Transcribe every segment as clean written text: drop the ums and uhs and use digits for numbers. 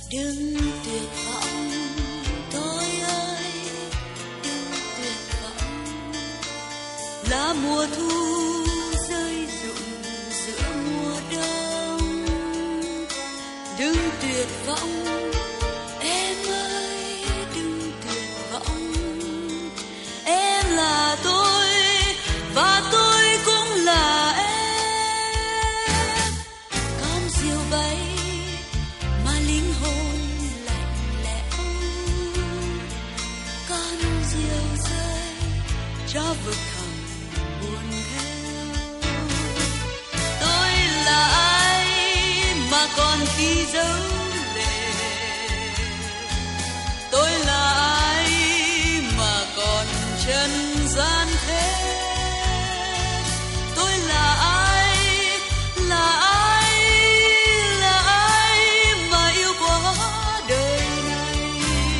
Đừng tuyệt vọng tôi ơi, đừng tuyệt vọng. Lá mùa thu rơi rụng giữa mùa đông. Đừng tuyệt vọng em ơi, đừng tuyệt vọng. Em là tôi và tôi cũng là em. Con diều bay mà linh hồn lạnh lẽo, con diều rơi cho vực thẳm buồn theo. Tôi là ai mà còn khi giấu lệ, tôi là ai mà còn chân gian thế. Tôi là ai, là ai, là ai mà yêu quá đời này.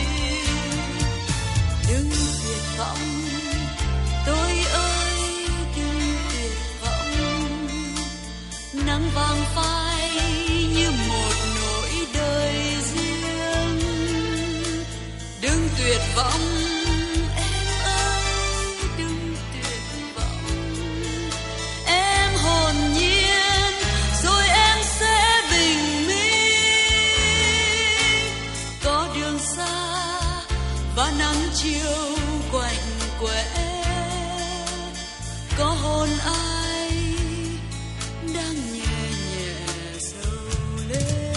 Đừng tuyệt vọng tôi ơi, đừng tuyệt vọng. Nắng vàng phai như một nỗi đời riêng. Đừng tuyệt vọng em ơi, đừng tuyệt vọng. Em hồn nhiên rồi em sẽ bình minh. Có đường xa và nắng chiều quạnh quẽ, có hồn ai đang nhẹ nhẹ sầu lên.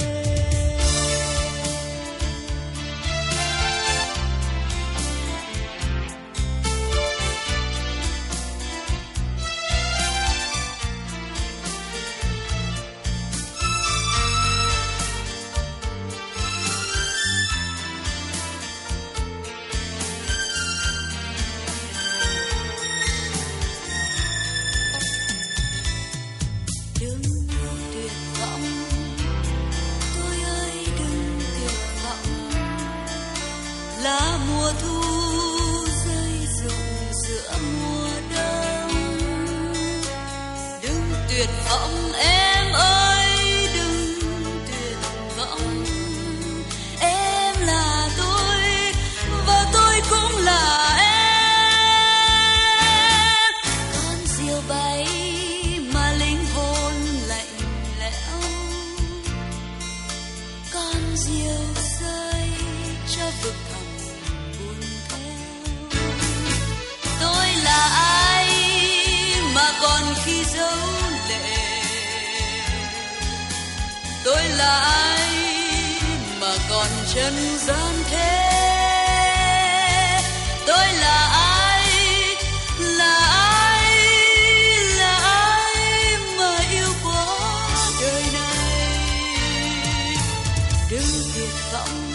Đừng tuyệt vọng tôi ơi, đừng tuyệt vọng. Lá mùa thu rơi rụng giữa mùa đông. Đừng tuyệt vọng em ơi, đừng tuyệt vọng. Em là tôi và tôi cũng là em. Con diều bay mà linh hồn lạnh lẽo, con diều rơi cho vực thẳm buồn theo. Tôi là ai mà còn khi giấu lệ, tôi là ai mà còn chân gian thế. Tôi là ai, là ai, là ai mà yêu quá đời này. Đừng tuyệt vọng